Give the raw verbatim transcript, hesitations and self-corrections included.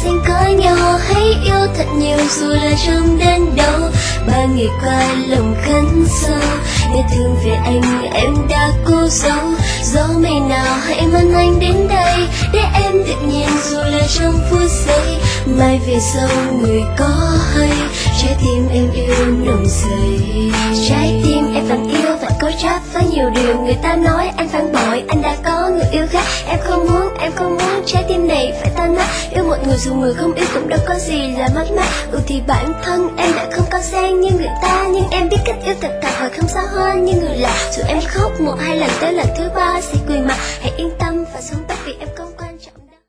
xen có nhau, hãy yêu thật nhiều dù là trong đến đâu. Ba ngày qua lòng khấn sâu, để thương về anh em đã cố giấu. Gió mây nào hãy mang anh đến đây, để em được nhìn dù là trong phút giây. Mai về sau người có hay, trái tim em yêu nồng dày. Trái tim em vẫn yêu vẫn cố chấp với nhiều điều người ta nói anh phản bội, anh đã có người yêu khác. Em không muốn, em không muốn trái tim này phải tan nát. Yêu một người dù người không yêu cũng đâu có gì là mất mát. Ừ thì bản thân em đã không có sang như người ta, nhưng em biết cách yêu thật thật và không xa hoa như người lạ. Dù em khóc một hai lần tới lần thứ ba sẽ cười mà hãy yên tâm và sống tốt vì em có